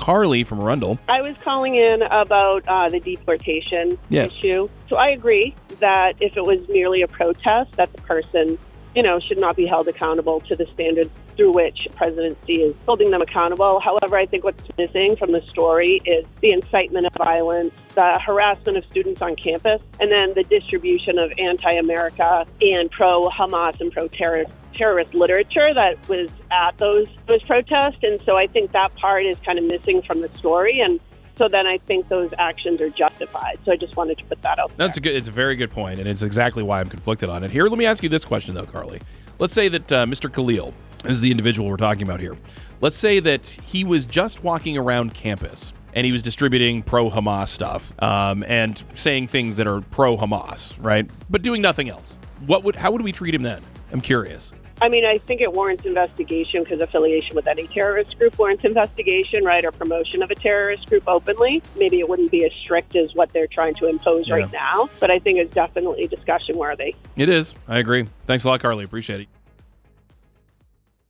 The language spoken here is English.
Carly from Arundel. I was calling in about the deportation issue. So I agree that if it was merely a protest, that the person, should not be held accountable to the standards through which presidency is holding them accountable. However, I think what's missing from the story is the incitement of violence, the harassment of students on campus, and then the distribution of anti-America and pro-Hamas and pro-terrorist literature that was at those protests. And so I think that part is kind of missing from the story. And so then I think those actions are justified. So I just wanted to put that out there. It's a very good point, and it's exactly why I'm conflicted on it. Here, let me ask you this question, though, Carly. Let's say that Mr. Khalil is the individual we're talking about here. Let's say that he was just walking around campus, and he was distributing pro-Hamas stuff and saying things that are pro-Hamas, right? But doing nothing else. How would we treat him then? I'm curious. I mean, I think it warrants investigation because affiliation with any terrorist group warrants investigation, right, or promotion of a terrorist group openly. Maybe it wouldn't be as strict as what they're trying to impose right now, but I think it's definitely a discussion worthy. It is. I agree. Thanks a lot, Carly. Appreciate it.